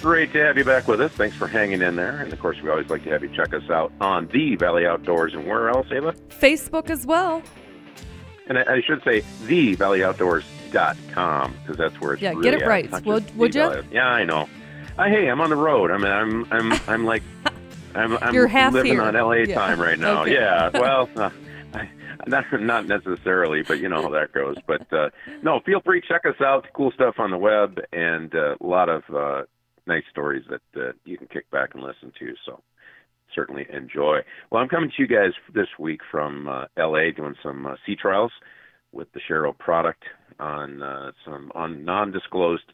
Great to have you back with us. Thanks for hanging in there. And, of course, we always like to have you check us out on The Valley Outdoors. And where else, Ava? Facebook as well. And I should say thevalleyOutdoors.com, because that's where it's Yeah, really get it at, right. not just Would The you? Valley. Yeah, I know. Hey, I'm on the road. I mean, I'm like, I'm You're half living here. on LA Yeah. time right now. Okay. Yeah, well, not necessarily, but you know how that goes. But no, feel free to check us out. Cool stuff on the web, and a lot of nice stories that you can kick back and listen to. So certainly enjoy. Well, I'm coming to you guys this week from LA, doing some sea trials with the Shero product on some non-disclosed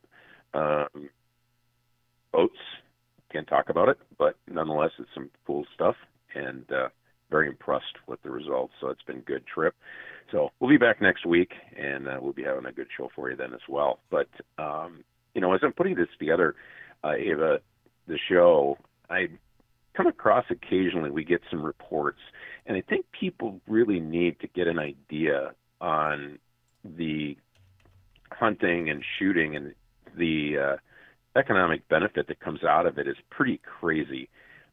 boats. Can't talk about it, but nonetheless, it's some cool stuff, and very impressed with the results. So it's been a good trip. So we'll be back next week, and we'll be having a good show for you then as well. But you know, as I'm putting this together, Ava, the show, I come across occasionally, we get some reports, and I think people really need to get an idea on the hunting and shooting, and the economic benefit that comes out of it is pretty crazy.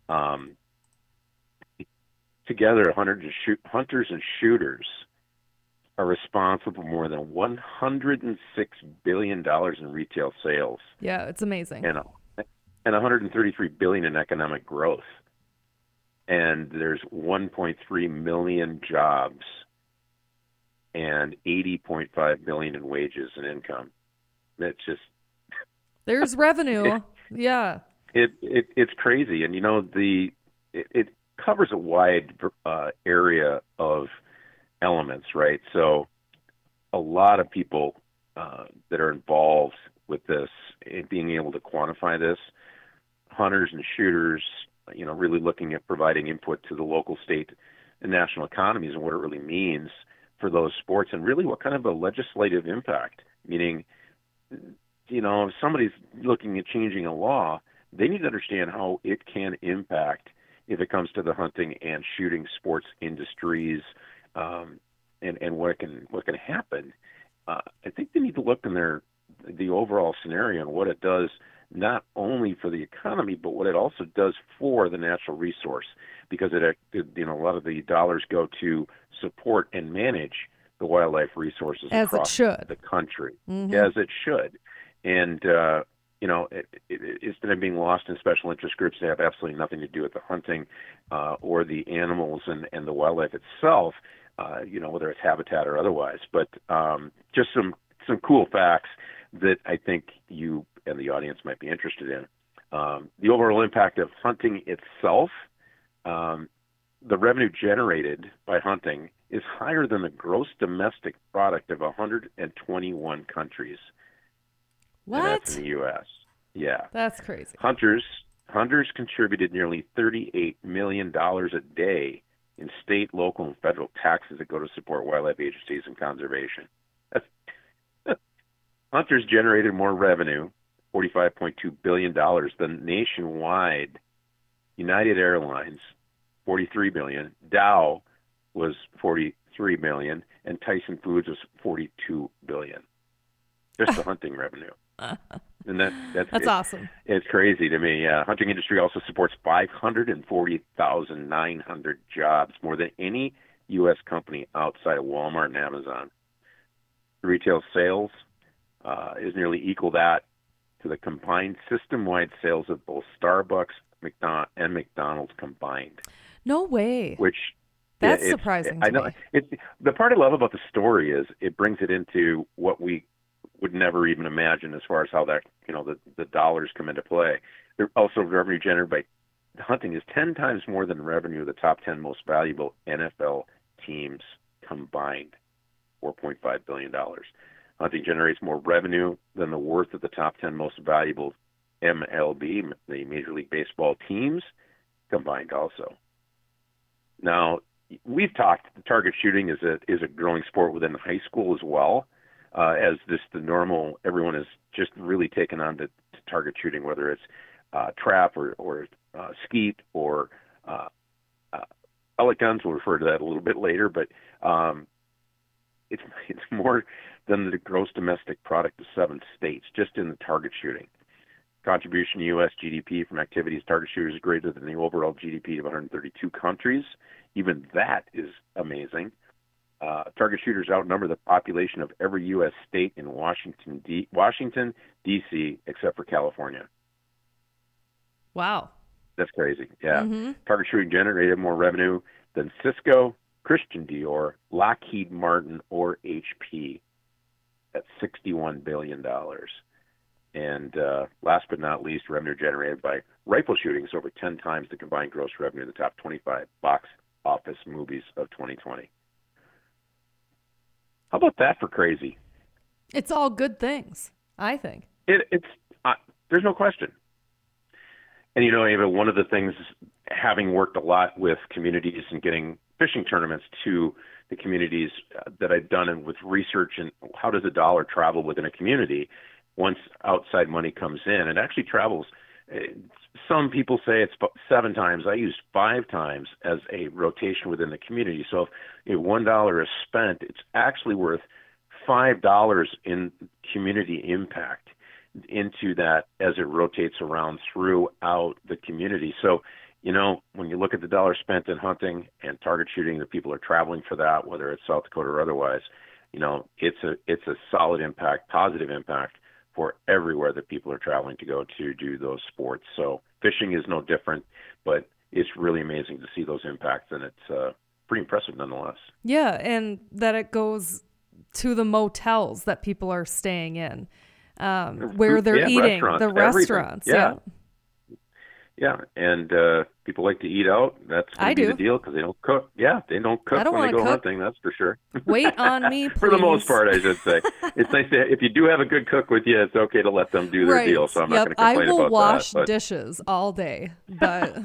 Together, hunters and shooters are responsible for more than $106 billion in retail sales. Yeah, it's amazing. And $133 billion in economic growth. And there's 1.3 million jobs and $80.5 billion in wages and income. It's just There's revenue. Yeah. It's crazy, and you know it covers a wide area of elements, right? So a lot of people that are involved with this, being able to quantify this, hunters and shooters, you know, really looking at providing input to the local, state, and national economies and what it really means for those sports, and really what kind of a legislative impact, meaning, you know, if somebody's looking at changing a law, they need to understand how it can impact if it comes to the hunting and shooting sports industries, and what can happen. I think they need to look in the overall scenario and what it does, not only for the economy, but what it also does for the natural resource, because a lot of the dollars go to support and manage the wildlife resources As it across should. the country, Mhm. as it should. And you know, instead of being lost in special interest groups that have absolutely nothing to do with the hunting or the animals and the wildlife itself, you know, whether it's habitat or otherwise. But just some cool facts that I think you and the audience might be interested in. The overall impact of hunting itself, the revenue generated by hunting is higher than the gross domestic product of 121 countries. What? And that's in the U.S. Yeah. That's crazy. Hunters contributed nearly $38 million a day in state, local, and federal taxes that go to support wildlife agencies and conservation. Hunters generated more revenue, $45.2 billion, than nationwide United Airlines, $43 billion, Dow was $43 billion, and Tyson Foods was $42 billion. Just the hunting revenue. And That's awesome. It's crazy to me. Yeah, hunting industry also supports 540,900 jobs, more than any U.S. company outside of Walmart and Amazon. Retail sales is nearly equal that to the combined system-wide sales of both Starbucks and McDonald's combined. No way. Which That's surprising to me. The part I love about the story is it brings it into what we would never even imagine as far as how that, you know, the dollars come into play. Also, revenue generated by hunting is 10 times more than revenue of the top 10 most valuable NFL teams combined, $4.5 billion. Hunting generates more revenue than the worth of the top 10 most valuable MLB, the Major League Baseball teams combined also. Now, we've talked, target shooting is a growing sport within high school as well. As this the normal, everyone is just really taken on to target shooting, whether it's trap or skeet or pellet guns. We'll refer to that a little bit later, but it's more than the gross domestic product of 7 states just in the target shooting. contribution to U.S. GDP from activities target shooters is greater than the overall GDP of 132 countries. Even that is amazing. Target shooters outnumber the population of every U.S. state in Washington, D.C., except for California. Wow. That's crazy. Yeah. Mm-hmm. Target shooting generated more revenue than Cisco, Christian Dior, Lockheed Martin, or HP. That's $61 billion. And last but not least, revenue generated by rifle shootings over 10 times the combined gross revenue of the top 25 box office movies of 2020. How about that for crazy? It's all good things, I think. It's there's no question. And, Ava, one of the things, having worked a lot with communities and getting fishing tournaments to the communities that I've done, and with research and how does a dollar travel within a community once outside money comes in, it actually travels. Some people say it's 7 times. I used 5 times as a rotation within the community. So if $1 is spent, it's actually worth $5 in community impact into that as it rotates around throughout the community. So, when you look at the dollar spent in hunting and target shooting, the people are traveling for that, whether it's South Dakota or otherwise, it's a solid impact, positive impact for everywhere that people are traveling to go to do those sports. So fishing is no different, but it's really amazing to see those impacts, and it's pretty impressive nonetheless. Yeah, and that it goes to the motels that people are staying in, where they're eating, the restaurants. Yeah, and people like to eat out. That's going to be the deal because they don't cook. Yeah, they don't cook when they go hunting, that's for sure. Wait on me, please. For the most part, I should say. It's nice to, if you do have a good cook with you, it's okay to let them do their deal, so I'm not going to complain about that. I will wash dishes all day, but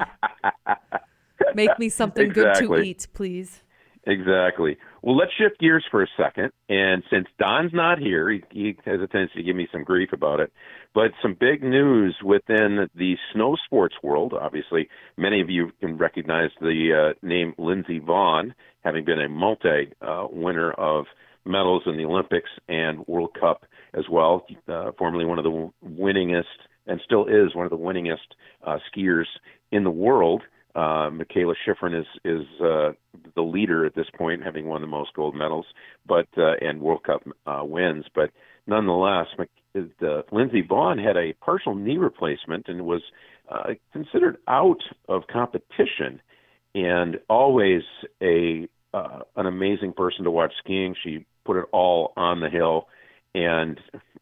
make me something good to eat, please. Exactly. Well, let's shift gears for a second. And since Don's not here, he has a tendency to give me some grief about it. But some big news within the snow sports world. Obviously, many of you can recognize the name Lindsey Vonn, having been a multi-winner of medals in the Olympics and World Cup as well. Formerly one of the winningest, and still is one of the winningest skiers in the world. Mikaela Shiffrin is the leader at this point, having won the most gold medals, but and World Cup wins. But nonetheless, Lindsey Vonn had a partial knee replacement and was considered out of competition, and always an amazing person to watch skiing. She put it all on the hill, and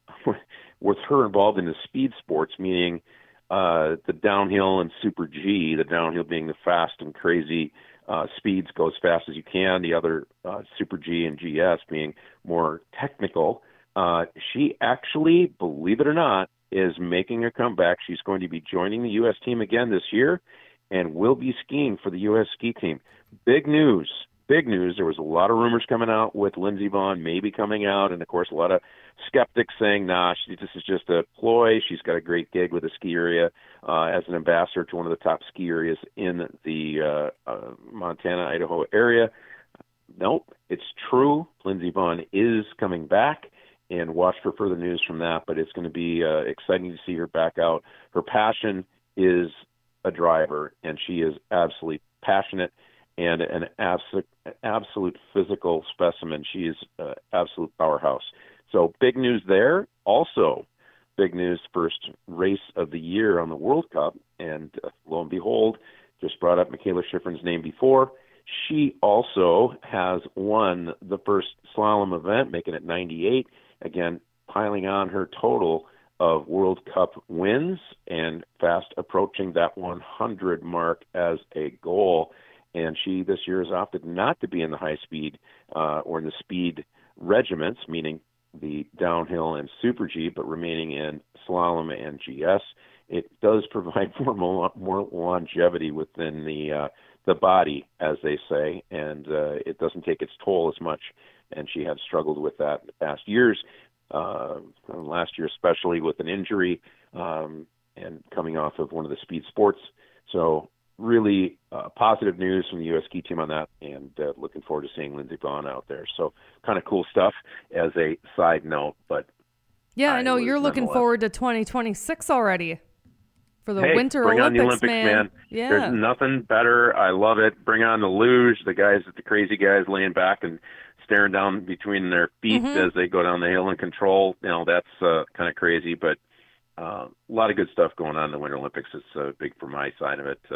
with her involved in the speed sports, meaning the downhill and Super G, the downhill being the fast and crazy speeds, go as fast as you can. The other Super G and GS being more technical. She actually, believe it or not, is making a comeback. She's going to be joining the U.S. team again this year and will be skiing for the U.S. ski team. Big news. Big news. There was a lot of rumors coming out with Lindsey Vonn maybe coming out, and of course a lot of skeptics saying, this is just a ploy. She's got a great gig with the ski area as an ambassador to one of the top ski areas in the Montana, Idaho area. Nope, it's true. Lindsey Vonn is coming back, and watch for further news from that, but it's going to be exciting to see her back out. Her passion is a driver, and she is absolutely passionate and an absolute physical specimen. She is an absolute powerhouse. So big news there. Also, big news, first race of the year on the World Cup. And lo and behold, just brought up Mikaela Shiffrin's name before. She also has won the first slalom event, making it 98. Again, piling on her total of World Cup wins and fast approaching that 100 mark as a goal. And she this year has opted not to be in the high speed or in the speed regiments, meaning the downhill and Super G, but remaining in slalom and GS. It does provide more longevity within the body, as they say, and it doesn't take its toll as much. And she had struggled with that in the past years, last year especially with an injury and coming off of one of the speed sports. So really positive news from the U.S. ski team on that, and looking forward to seeing Lindsey Vonn out there. So kind of cool stuff as a side note. But yeah, I know you're looking forward to 2026 already. for the Winter bring Olympics, on the Olympics, man. Yeah. There's nothing better. I love it. Bring on the luge, the crazy guys laying back and staring down between their feet as they go down the hill and control. That's kind of crazy, but a lot of good stuff going on in the Winter Olympics. It's big for my side of it.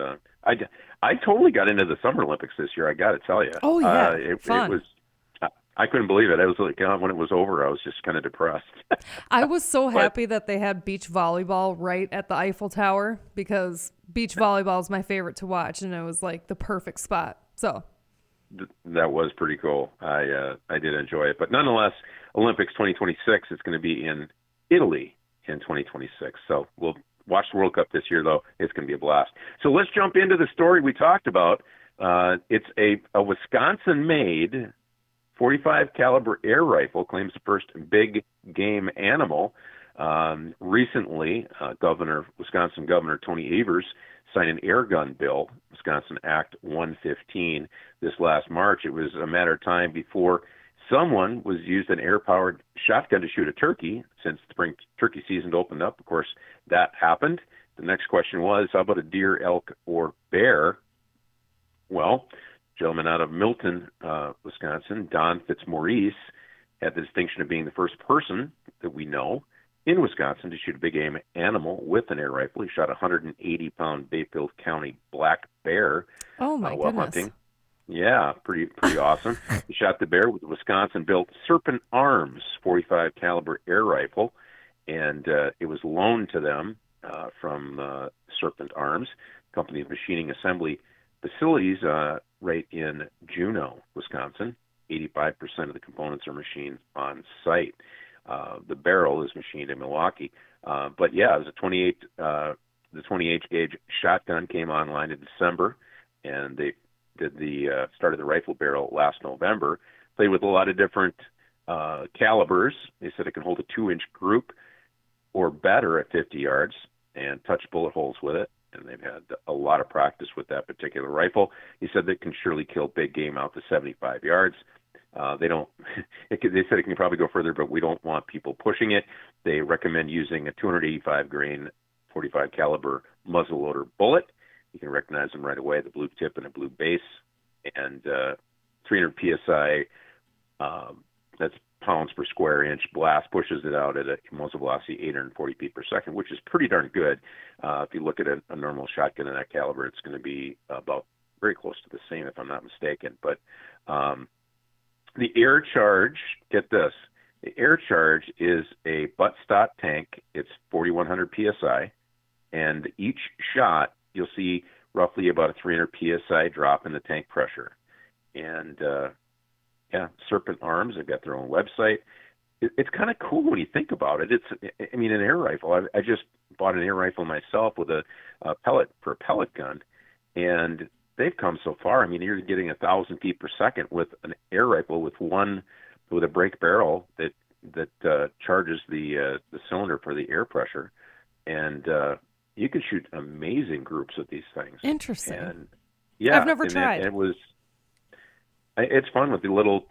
I totally got into the Summer Olympics this year. I got to tell you. Oh yeah, it fun. was. I couldn't believe it. I was like, when it was over, I was just kind of depressed. I was so happy that they had beach volleyball right at the Eiffel Tower, because beach volleyball is my favorite to watch, and it was like the perfect spot. So that was pretty cool. I did enjoy it, but nonetheless, Olympics 2026. It's going to be in Italy in 2026. So we'll watch the World Cup this year, though. It's going to be a blast. So let's jump into the story we talked about. It's a Wisconsin-made 45 caliber air rifle, claims the first big game animal. Recently, Wisconsin Governor Tony Evers signed an air gun bill, Wisconsin Act 115, this last March. It was a matter of time before someone was used an air-powered shotgun to shoot a turkey, since spring turkey season opened up. Of course, that happened. The next question was, how about a deer, elk, or bear? Well, gentleman out of Milton, Wisconsin, Don Fitzmaurice, had the distinction of being the first person that we know in Wisconsin to shoot a big game animal with an air rifle. He shot a 180-pound Bayfield County black bear while goodness. hunting. Yeah, pretty awesome. He shot the bear with a Wisconsin-built Serpent Arms 45 caliber air rifle, and it was loaned to them from Serpent Arms, company of machining assembly facilities right in Juneau, Wisconsin. 85% of the components are machined on site. The barrel is machined in Milwaukee. But yeah, it was the 28 gauge shotgun came online in December, and they did started the rifle barrel last November. Played with a lot of different calibers. They said it can hold a 2-inch group or better at 50 yards and touch bullet holes with it. And they've had a lot of practice with that particular rifle. He said they can surely kill big game out to 75 yards. They said it can probably go further, but we don't want people pushing it. They recommend using a 285 grain 45 caliber muzzleloader bullet. You can recognize them right away, the blue tip and a blue base, and 300 psi. That's pounds per square inch blast, pushes it out at a muzzle velocity 840 feet per second, which is pretty darn good. If you look at a normal shotgun in that caliber, it's going to be about very close to the same, if I'm not mistaken. But the air charge, get this, the air charge is a buttstock tank. It's 4,100 psi, and each shot you'll see roughly about a 300 psi drop in the tank pressure. And Serpent Arms, they've got their own website. It's kind of cool when you think about it. An air rifle. I just bought an air rifle myself with a pellet gun, and they've come so far. You're getting 1,000 feet per second with an air rifle with a brake barrel that charges the cylinder for the air pressure, and you can shoot amazing groups with these things. Interesting. And yeah, I've never tried. It's fun with the little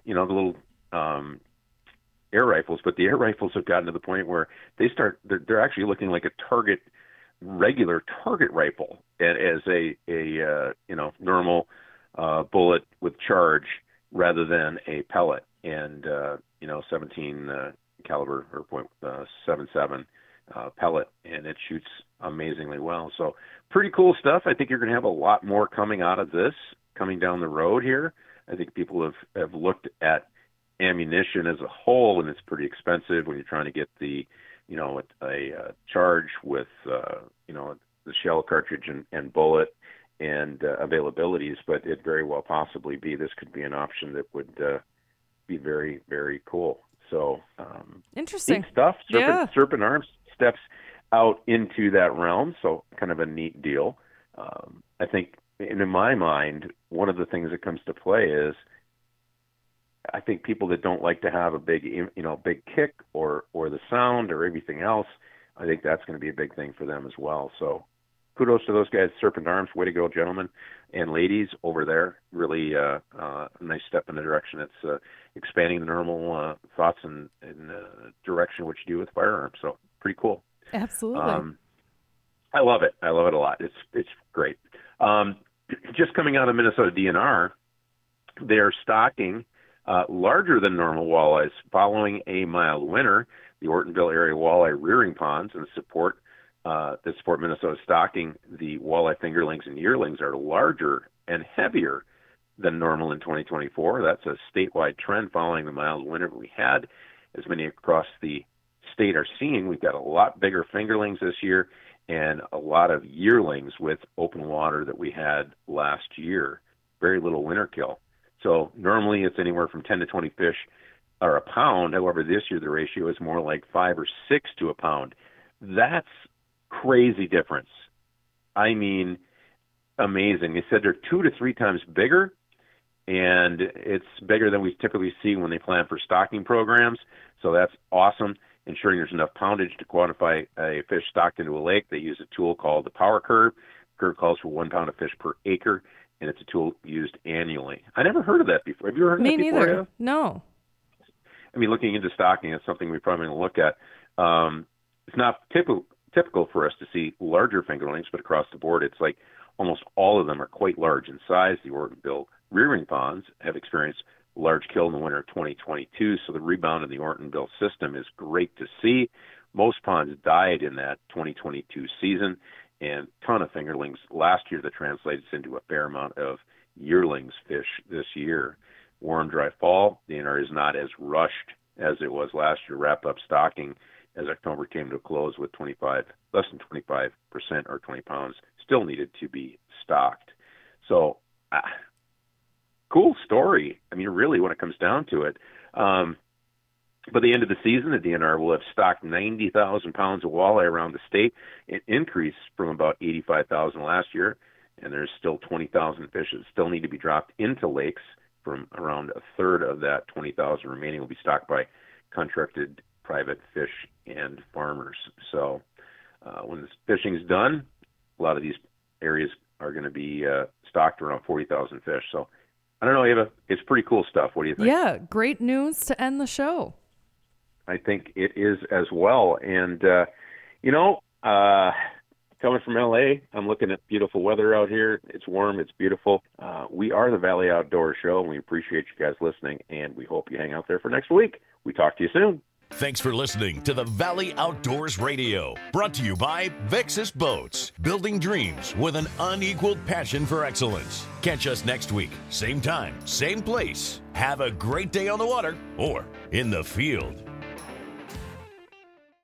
air rifles, but the air rifles have gotten to the point where they're actually looking like a regular target rifle as a normal bullet with charge rather than a pellet, and 17 caliber or .77 pellet, and it shoots amazingly well. So pretty cool stuff. I think you're going to have a lot more coming out of this coming down the road here. I think people have looked at ammunition as a whole, and it's pretty expensive when you're trying to get a charge with the shell cartridge and bullet and availabilities. But it very well possibly this could be an option that would be very, very cool. So interesting neat stuff. Serpent Arms steps out into that realm, so kind of a neat deal. I think, in my mind, one of the things that comes to play is I think people that don't like to have a big kick or the sound or everything else, I think that's going to be a big thing for them as well. So kudos to those guys, Serpent Arms. Way to go, gentlemen and ladies over there. Really a nice step in the direction. It's expanding the normal thoughts and direction which you do with firearms. So pretty cool. Absolutely. I love it. I love it a lot. It's great. Just coming out of Minnesota DNR, they're stocking larger than normal walleyes following a mild winter. The Ortonville area walleye rearing ponds that support Minnesota stocking the walleye fingerlings and yearlings are larger and heavier than normal in 2024. That's a statewide trend following the mild winter we had, as many across the state are seeing. We've got a lot bigger fingerlings this year and a lot of yearlings with open water that we had last year. Very little winter kill. So normally it's anywhere from 10 to 20 fish or a pound. However, this year the ratio is more like 5 or 6 to a pound. That's crazy difference. I mean, amazing. They said they're 2 to 3 times bigger, and it's bigger than we typically see when they plan for stocking programs. So that's awesome. Ensuring there's enough poundage to quantify a fish stocked into a lake, they use a tool called the Power Curve. The curve calls for 1 pound of fish per acre, and it's a tool used annually. I never heard of that before. Have you heard of that before? Me neither. No. I mean, looking into stocking is something we're probably going to look at. It's not typical for us to see larger fingerlings, but across the board, it's like almost all of them are quite large in size. The Ortonville rearing ponds have experienced large kill in the winter of 2022, so the rebound in the Ortonville system is great to see. Most ponds died in that 2022 season, and a ton of fingerlings last year that translates into a fair amount of yearlings fish this year. Warm, dry fall, the DNR is not as rushed as it was last year. Wrapped up stocking as October came to a close with less than 25% or 20 pounds still needed to be stocked. So, cool story. I mean, really, when it comes down to it. By the end of the season, the DNR will have stocked 90,000 pounds of walleye around the state, an increase from about 85,000 last year, and there's still 20,000 fish that still need to be dropped into lakes. From around a third of that 20,000 remaining will be stocked by contracted private fish and farmers. So when this fishing is done, a lot of these areas are going to be stocked around 40,000 fish. So I don't know, Ava, it's pretty cool stuff. What do you think? Yeah, great news to end the show. I think it is as well. And, coming from LA, I'm looking at beautiful weather out here. It's warm. It's beautiful. We are the Valley Outdoor Show, and we appreciate you guys listening, and we hope you hang out there for next week. We talk to you soon. Thanks for listening to the Valley Outdoors Radio, brought to you by Vexus Boats, building dreams with an unequaled passion for excellence. Catch us next week, same time, same place. Have a great day on the water or in the field.